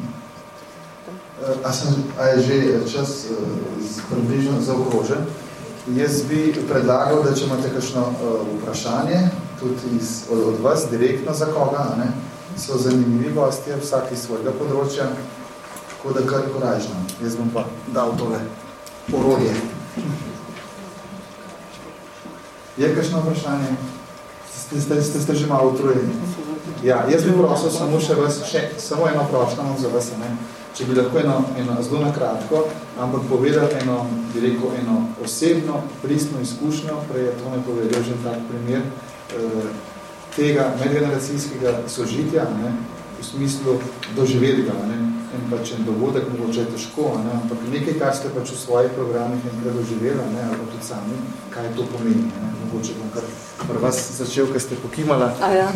A, sem, a je že čas uh, približno zaokrožen? Jaz bi predlagal, da če imate kakšno uh, vprašanje, tudi iz, od, od vas, direktno za koga, ne? So zanimivi gostje, vsak iz svojega področja, tako da kar korajžno. Jaz bom pa dal tole orodje. Je kakšno vprašanje? Ste, ste, ste, ste že malo utrujeni? Ja, jaz bi prosil samo še vas, še, samo eno prošnjo za vas, ne? Če bi lahko eno, eno zelo nakratko, ampak povedal eno, bi rekel, eno osebno, pristno izkušnjo, prej je to me povedal že tak primer, eh, tega medgeneracijskega sožitja, ne, v smislu doživetega, ne, in pač en dogodek mogoče je težko, ne, ampak nekaj, kar ste pač v svojih programih enkrat doživela, ne, ali tudi sami, kaj to pomeni, ne, mogoče bom kar pri vas začel, ker ste pokimala. A ja.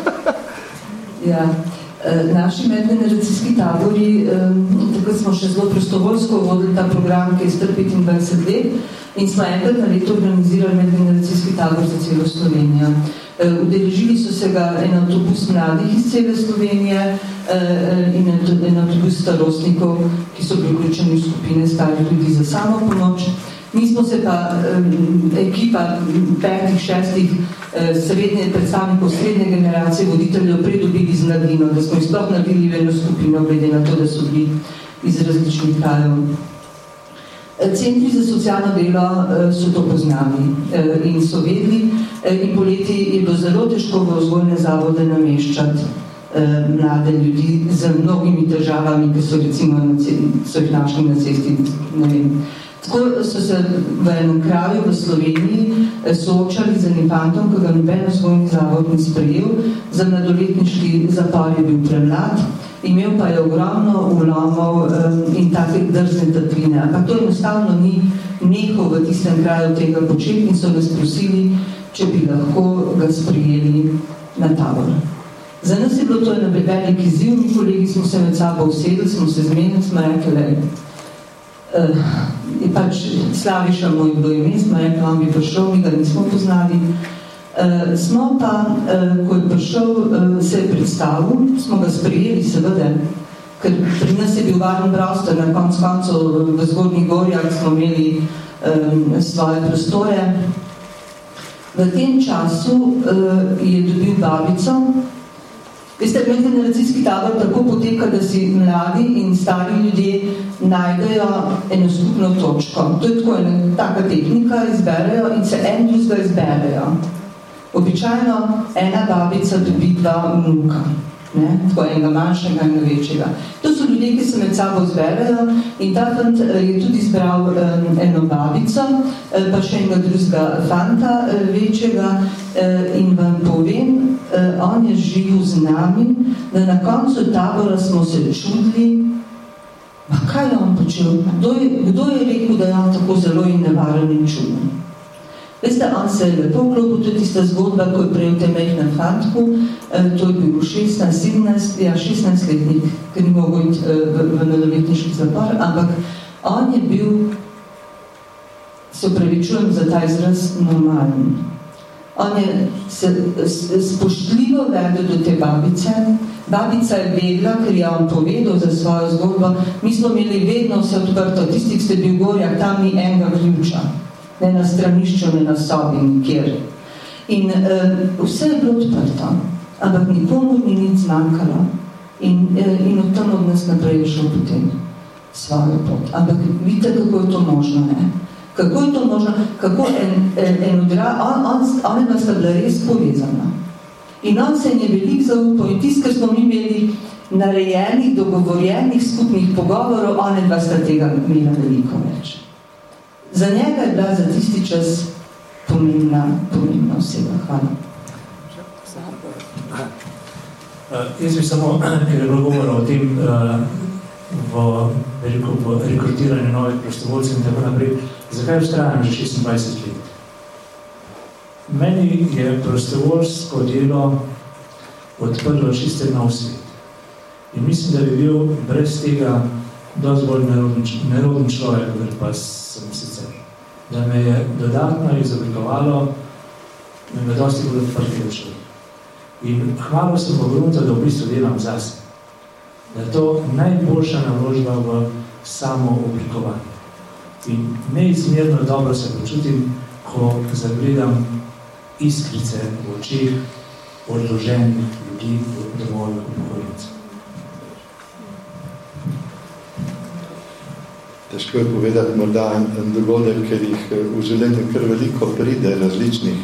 Ja. Naši medgeneracijski tabori, takrat smo še zelo prostovoljsko vodili ta program, ki je star petindvajset let, in smo enkrat na leto organizirali medgeneracijski tabor za celo Slovenijo. Udeležili so se ga en avtobus mladih iz cele Slovenije in en avtobus starostnikov, ki so bili vključeni v skupine starih ljudi za samo pomoč. Mi smo se pa, ekipa petih, šestih srednje, predstavnikov srednje generacije voditeljev pridobili z mladino, da smo jih sploh naredili v eno skupino, glede na to, da so bili iz različnih krajev. Centri za socialno delo so to poznali in so vedli, in poleti je bilo zelo težko v vzgojne zavode nameščati mlade ljudi z mnogimi težavami, ki so recimo so jih našli na cesti, ne vem. Tako so se v enem kraju v Sloveniji soočali z enim fantom, ki ga noben vzgojni zavod ni sprejel, za mladoletniški zapor je bil premlad, imel pa je ogromno vlomov in take drzne tatvine, ampak to enostavno ni nehal v tistem kraju tega početi in so nas prosili, če bi lahko ga sprejeli na tabor. Za nas je bilo to en velik izziv, mi kolegi smo se med sabo usedli, smo se zmenili, smo rekli, Uh, je pač Slaviša moj bilo ime, smo rekli, on bi prišel, mi ga nismo poznali. Uh, smo pa, uh, ko je prišel, uh, se je predstavil, smo ga sprejeli seveda, ker pri nas je bil varen prostor, na konc koncev v Zgornjih Gorjah smo imeli um, svoje prostore. V tem času uh, je dobil babico. Veste, medgeneracijski tabor tako poteka, da si mladi in stari ljudje najdejo eno skupno točko. To je tako ena taka tehnika, izberejo in se en drugega izberejo. Običajno ena babica dobi dva vnuka, ne? Tako enega manjšega in večjega. To so ljudje, ki se med sabo izberejo in ta fant je tudi izbral um, eno babico, pa še enega drugega fanta večjega in vam povem, on je živel z nami, da na koncu tabora smo se čudili, pa kaj je on počel? Kdo je, kdo je rekel, da je on tako zelo in nevaren in čuden? Veste, on se je lepo vklopil, tudi tista zgodba, ko je prejel te mehnem fantku, to je bil šestnajst, sedemnajst, ja, šestnajstletnik, ker ni mogel iti v, v mladoletniški zapor, ampak on je bil, se upravičujem za ta izraz, normalen. On je se spoštljivo vedel do te babice. Babica je vedela, ker je on povedal za svojo zgodbo. Mi smo imeli vedno vse odprto. Tisti, ki ste bil v Gorjah, tam ni enega ključa. Ne na stranišču, ne na sobi, nikjer. In uh, vse je bilo odprto. Ampak nikomu ni nič zmanjkalo. In, uh, in od tam od nas naprej je šel potem svojo pot. Ampak vidite, kako je to možno, ne? Kako je to možno, kako en, en, en odra, on, on, on je sta bila res povezana. In on se je veliko zaupal in tist, ker smo mi imeli narejenih, dogovorjenih, skupnih pogovorov, one dva sta tega imela veliko več. Za njega je bila za tisti čas pomembna, pomembna oseba. Hvala. Jaz bi samo, ker je bilo govora o tem v, veliko, v rekrutiranju novih prostovoljcev in tako naprej, zakaj vztrajam že šestindvajset let? Meni je prostovoljsko delo odprlo čisto nov svet. In mislim, da bi bil brez tega dosti bolj neroden, neroden človek, ker pa sem sicer. Da me je dodatno izoblikovalo, da me dosti bolj odprtega človek. In hvala sem pogrunta, da v bistvu delam zase. Da je to najboljša naložba v samo oblikovanje. In neizmerno dobro se počutim, ko zagledam iskrice v očih odloženih ljudi v domovih upokojencev. Težko je povedati morda en dogodek, ker jih v življenju kar veliko pride različnih.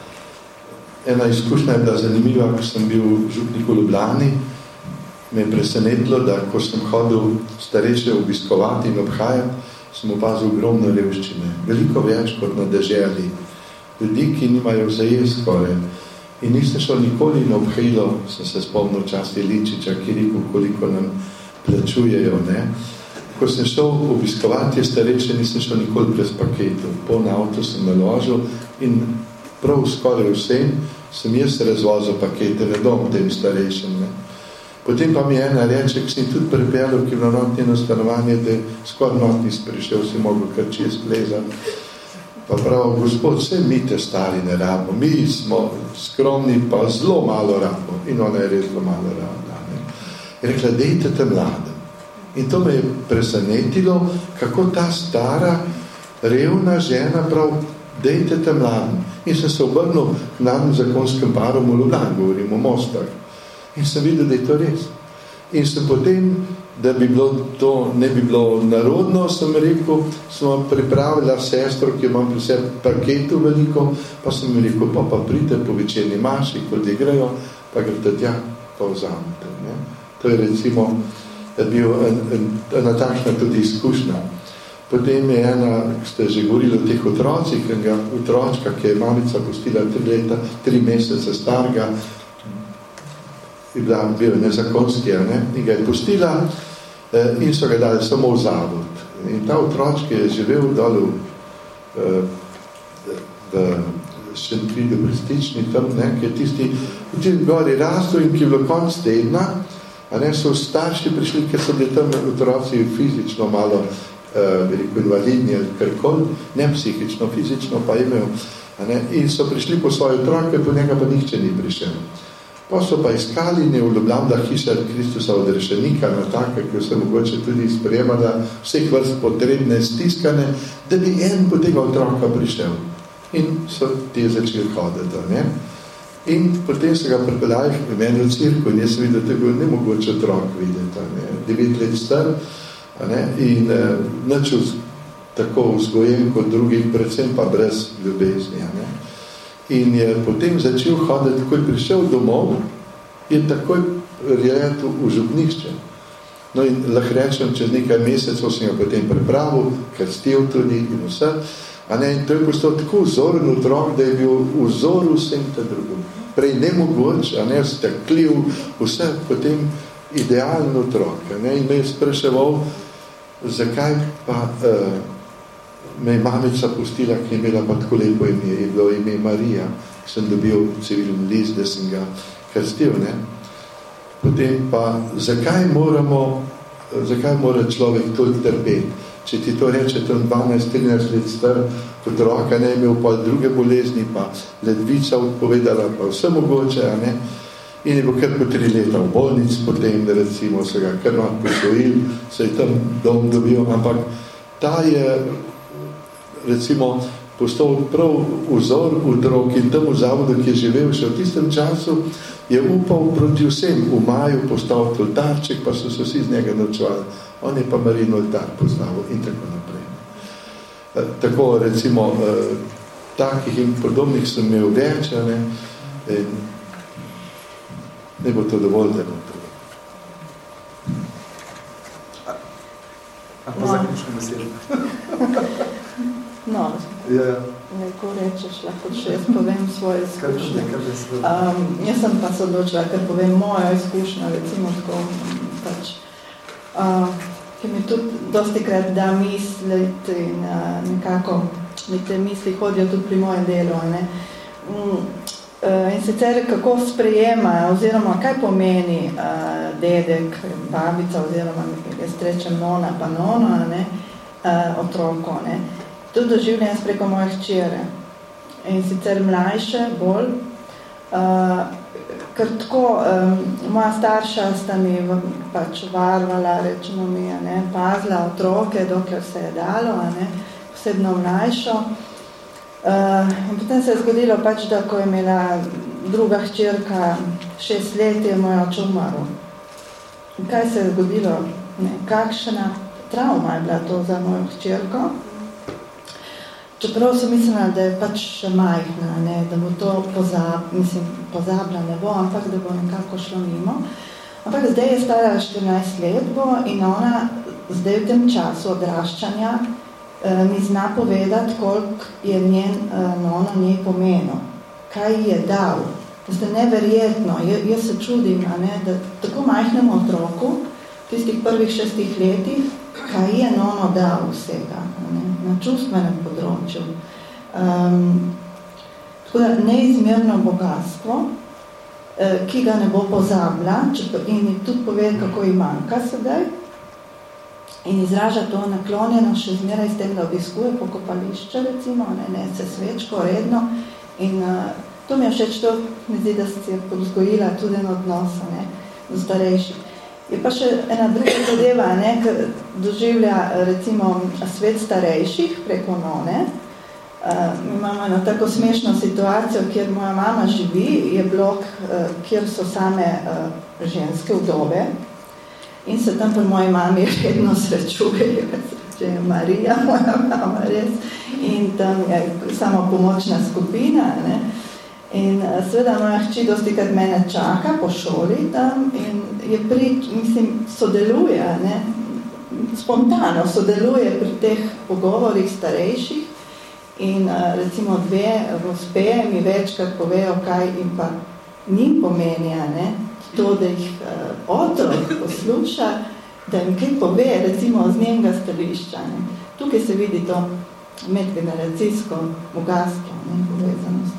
Ena izkušnja je bila zanimiva, ko sem bil župnik v Ljubljani, me je presenetilo, da ko sem hodil starejše obiskovati in obhajati, sem opazil ogromno revščine. Veliko več kot na deželi. Ljudi, ki nimajo zajest skoraj. In nisem šel nikoli na obhajilo, sem se spomnil časti Linčiča, ki rekel, koliko nam plačujejo. Ne? Ko sem šel obiskovati starejše, nisem šel nikoli brez paketov. Poln avto sem naložil in prav skoraj vsem sem jaz razvozil pakete na dom tem starejšem. Ne? Potem pa mi ena reče, ki sem tudi pripeljal, ki je bilo notnjeno stanovanje, da skoraj notni prišel, si mogel kar čist plezati. Pa prav, gospod, vse mi te stari ne rabimo, mi smo skromni, pa zelo malo rabimo. In ona je res zelo malo rabila. Je rekla, dejte te mladem. In to me je presenetilo, kako ta stara, revna žena prav, dejte te mladem. In sem se obrnil k mladim zakonskem parom v Ljubljani, govorim o Mostah. In sem videl, da je to res. In sem potem, da bi bilo to, ne bi bilo narodno, sem rekel, sem pripravila sestro, ki imam pri sebi paketu veliko, pa sem rekel, pa pa prite po večerni maši, ko igrajo, pa grete tja, pa vzamete. Ne? To je recimo bil en, en, ena takšna tudi izkušnja. Potem je ena, ki ste že govorili o teh otrocih, enega otročka, ki je mamica pustila tri leta, tri mesece starega, je bila, bil nezakonski, ne? In ga je pustila eh, in so ga dali samo v zavod. In ta otročki je živel dolu eh, v Šentvidu, Brestični, tam, ne? Ki je tisti, v tem gori rastel in ki je bilo konc tedna, a ne, so starši prišli, ker so bili tam otroci fizično malo eh, veliko invalidni ali karkoli, ne psihično, fizično pa imel, a ne? In so prišli po svoje otroke, po njega pa nihče ni prišel. Pa so pa iskali ne v Ljubljana hiša Kristusa odrešenika, na take, ki se mogoče tudi sprejemala vseh vrst potrebne, stiskane, da bi en po tega otroka prišel. In so ti začeli hoditi. Ne? In potem so ga pripeljali v meni v cirku in jaz sem videl, da je nemogoče otrok videti. Ne? Devet let star a ne? In eh, nič tako vzgojen kot drugih, predvsem pa brez ljubezni. A ne? In je potem začel hoditi, ko je prišel domov, je takoj rejetil v župnišče. No in lahko rečem, čez nekaj mesecev sem ga potem pripravil, krstil tudi in vse. A ne, in to je postal tako vzoren otrok, da je bil vzor vsem te drugim. Prej nemogoč, a ne, stekljiv, vse potem idealen otrok. A ne, in me je spraševal, zakaj pa uh, me je mamica pustila, ki je imela pa tako lepo ime, je bilo ime Marija, ki sem dobil civilni list, da sem ga krstil, ne. Potem pa, zakaj moramo, zakaj mora človek toliko trpeti? Če ti to reče, tam dvanajst trinajst let star otroka, ne, imel pa druge bolezni, pa ledvica odpovedala, pa vse mogoče, a ne. In je bil kar po tri leta v bolnic, potem, da recimo se ga kar malo posvojil, se je tam dom dobil, ampak ta je recimo postal prav vzor otrok in tam v zavodu, ki je živel še v tistem času, je upal proti vsem. V maju postal oltarček, pa so se vsi z njega naučevali. On je pa Marijin oltar poznal in tako naprej. E, tako recimo e, takih in podobnih sem imel več, ne, in ne bo to dovolj, da bo to. A pa zaključne besede. No. Ja, ja. Neko rečeš, lahko še jaz povem svoje izkušnje. Um, jaz sem pa se odločila, ker povem mojo izkušnjo, recimo tako, pač, uh, ki mi tudi dosti krat da misliti in uh, nekako mi te misli hodijo tudi pri mojem delu. Ne? Um, uh, in sicer kako sprejemajo, oziroma kaj pomeni uh, dedek, babica, oziroma jaz rečem nona pa nona, ne? Uh, otroko, ne? Tudi doživljam preko moje hčere in sicer mlajše bolj, uh, ker tako um, moja starša sta mi pač varvala, rečemo mi, ne, pazila otroke, dokler se je dalo, ne, posebno mlajšo. Uh, in potem se je zgodilo pač, da ko je imela druga hčerka šest let, je moj oče umrl. In kaj se je zgodilo? Ne, kakšna travma je bila to za mojo hčerko? Čeprav sem mislila, da je pač še majhna, ne, da bo to pozab, mislim, pozabila ne bo, ampak da bo nekako šlo mimo. Ampak zdaj je stara štirinajst let bo in ona zdaj v tem času odraščanja eh, mi zna povedati, koliko je njen eh, nona njej pomenil, kaj je dal. To je neverjetno, J jaz se čudim, a ne, da tako majhnemu otroku, v tistih prvih šestih letih, kaj je nono dal vsega, ne, na čustvenem področju. Um, tako da neizmerno bogatstvo, eh, ki ga ne bo pozabila, če, in mi tudi pove, kako ji manjka sedaj, in izraža to naklonjeno še zmeraj s tem, da obiskuje pokopališče, recimo, ne, ne se svečko redno, in uh, to mi je všeč, to mi zdi, da si vzgojila tudi en odnos, ne, do starejših. Je pa še ena druga zadeva, ne, ker doživlja recimo svet starejših preko none. Uh, mi imamo eno tako smešno situacijo, kjer moja mama živi, je blok, uh, kjer so same uh, ženske vdove in se tam pri moji mami redno srečuje, če je Marija, moja mama res, in tam je samo pomočna skupina, ne. In seveda moja hči dosti krat mene čaka po šoli tam in je pri, mislim, sodeluje, ne, spontano sodeluje pri teh pogovorih starejših in recimo dve gospe mi večkrat povejo, kaj jim pa njim pomeni, ne, to, da jih otrok posluša, da jim kaj pove, recimo z njenega stališča. Ne. Tukaj se vidi to medgeneracijsko bogatstvo, ne, povezanost.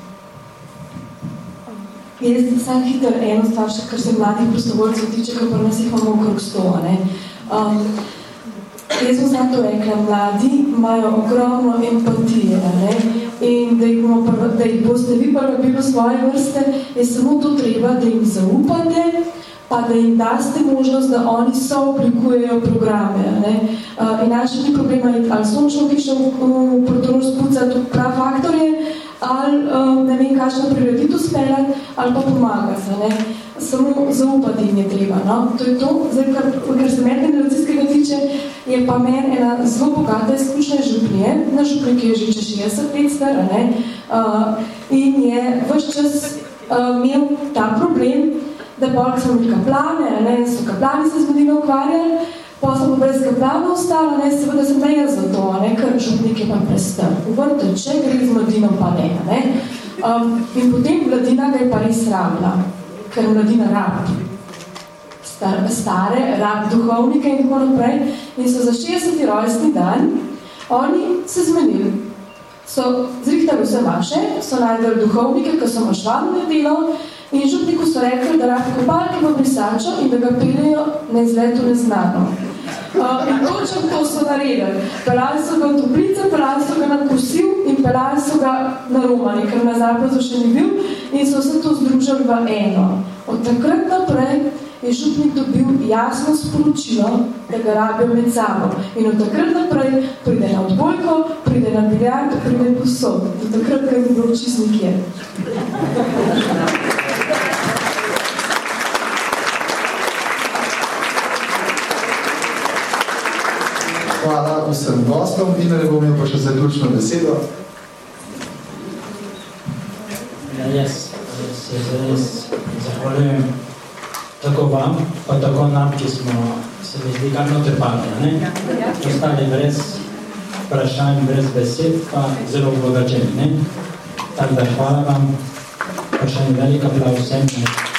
Jaz sam hitro eno stvar, še kar se mladih prostovoljcev tiče, kar pa nas jih imamo okrog sto. Um, jaz sem sam to rekla, mladi imajo ogromno empatije, ne? In da jih, prva, da jih boste vi privabili svoje vrste, je samo to treba, da jim zaupate, pa da jim daste možnost, da oni so oblikujejo programe. Ne? Uh, in naši ni problema, ali sončno kišo v, v prostoru spucati prav faktorje, ali um, ne vem, kakšno prireditev speljati, ali pa pomagati. Ne? Samo zaupati jim je treba. No? To je to. Zdaj, kar, kar se medgeneracijskega tiče, je pa meni ena zelo bogata izkušnja župnije, na župnje, ki je že čez šestdeset let star, ne? Uh, in je ves čas uh, imel ta problem, da bolj smo imeli kaplane, ne? So kaplani se z medino ukvarjali, pa smo pa brez kaplana ostala, ne, seveda sem ne jaz za to, ne, ker župnik je pa prestar. Uvrte, če gre z mladino, pa ne, ne. Um, in potem mladina ga je pa res rabila, ker mladina rab. Star, stare, rab duhovnike in tako naprej. In so za šestdeseti rojstni dan oni se zmenili. So zrihtali vse vaše, so najdeli duhovnike, ki so mašvadne delo, in župniku so rekli, da rabi kopalke v brisačo in da ga peljejo na izletu neznano. Uh, in točno to so naredili. Pelali so ga v toplice, pelali so ga na kosil in pelali so ga na Romani, ker na Zaprezu še ni bil, in so vse to združili v eno. Od takrat naprej je župnik dobil jasno sporočilo, da ga rabijo med sabo. In od takrat naprej pride na odbojko, pride na biljard, pride posod. Od takrat, kaj je bil čist nikjer. Hvala vsem gostom in ne bom imel pa še zaključno besedo. Ja, jaz se res zahvaljujem tako vam, pa tako nam, ki smo se mi zdi kar noter padli, ne? Ostali brez vprašanj brez besed, pa zelo obogačen. Tako da hvala vam, pa še en velik aplauz vsem.